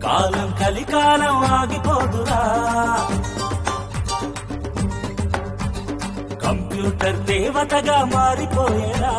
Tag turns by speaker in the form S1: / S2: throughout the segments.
S1: కాలం కలికాలం ఆగిపోదురా, కంప్యూటర్ దేవతగా మారిపోయేరా.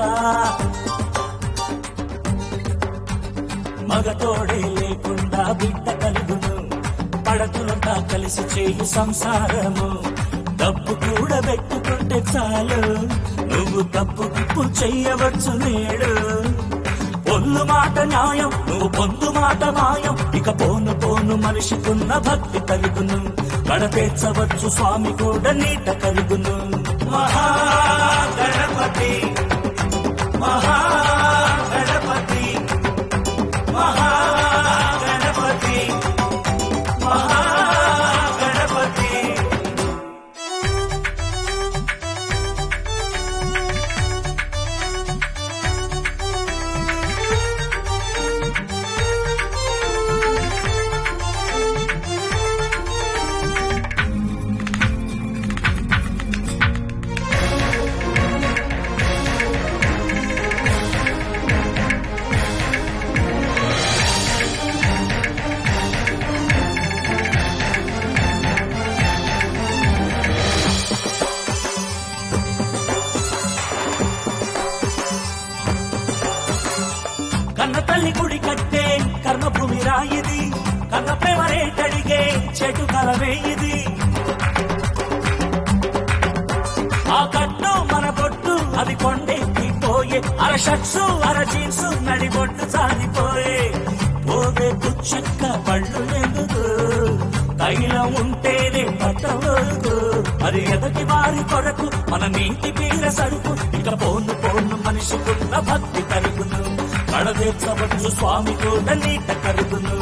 S1: మగతోడే లేకుండా బిడ్డ కలుగును, పడతులంతా కలిసి చేయు సంసారము. డబ్బు కూడా పెట్టుకుంటే చాలు, నువ్వు తప్పు గిప్పు చెయ్యవచ్చు నేడు. పొల్లు మాట న్యాయం, నువ్వు పొందు మాట మాయం. ఇక పోను పోను మనిషికున్న భక్తి కలుగును, గడతేర్చవచ్చు స్వామి కూడా నీట కలుగును. మహాగణపతి మహాగణపతి మహాగణపతి మహాగణపతి. కన్న తల్లి గుడి కట్టే కర్మభూమి రాయిది, కన్న ప్రేమ రేటడిగే చెట్టు కలవేయిది. ఆ కట్టు మన బొట్టు అది కొండెక్కిపోయే, అర షర్ట్సు అర జీన్సు నడిబొట్టు సాగిపోయే. పోవే పుచ్చక్క పళ్ళు ఎందుకు, తైలం ఉంటేనే పట్టవద్దు. అది ఎదటి వారి కొరకు మన నీటి పీర సరుకు. ఇక పోను పోను మనిషికున్న భక్తి కలుగును, కడదేర్చవచ్చు స్వామి కూడా నీట కలుగును.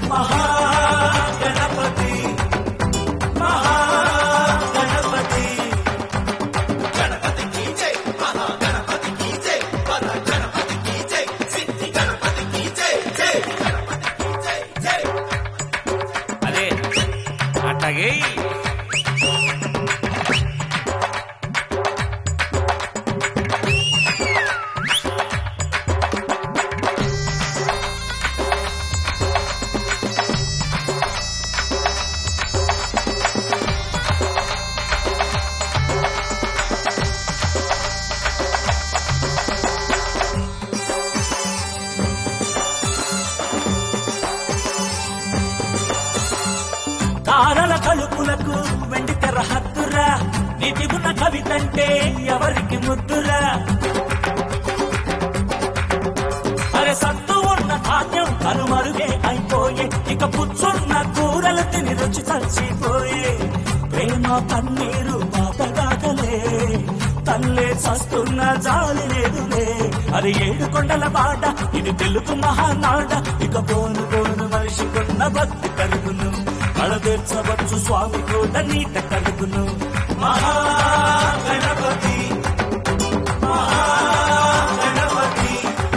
S1: మహాగణపతి మహాగణపతి.
S2: గణపతికి జై, మహాగణపతికి జై, పద గణపతికి జై, సిద్ధి గణపతికి జై, జై గణపతికి జై, జై.
S1: అదే అట్లాగే తారల కలుపులకు వెండి తెర హద్దురా, నీతి ఉన్న కవితంటే ఎవరికి ముద్దురా. అరే సత్తు ఉన్న ధాన్యం కనుమరుగే అయిపోయే, ఇక పుచ్చున్న కూరలు తిని రుచి చచ్చిపోయే. ప్రేమ కన్నీరు పాతగాకలే, తల్లే చస్తున్న జాలి లేదులే. అది 7 కొండల బాట, ఇది తెలుగు మహానాడ. ఇక పోను పోను మనిషికున్న భక్తి కలుగును, కడదేర్చవచ్చు స్వామి కూడా నీట కలుగును. మహాగణపతి మహాగణపతి.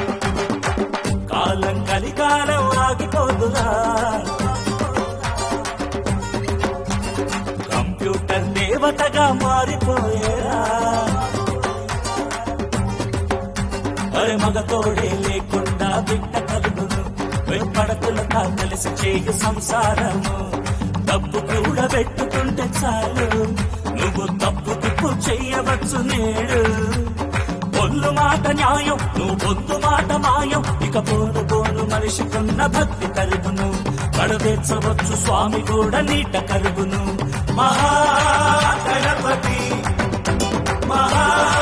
S1: కాలం కలికాలం ఆగిపోదురా, కంప్యూటర్ దేవతగా మారిపోయేరా. అరే మగతోడే లేకుండా బిడ్డ కలుగును, పడతులతో కలిసి చేయు సంసారము. డబ్బు కూడా పెట్టుకుంటే చాలు, నువ్వు తప్పు తిప్పు చెయ్యవచ్చు నేడు. పొల్లు మాట న్యాయం, నువ్వు పొందు మాట మాయం. ఇక పోను పోను మనిషికున్న భక్తి కలుగును, కడదేర్చవచ్చు స్వామి కూడా నీట కలుగును. మహాగణపతి మహా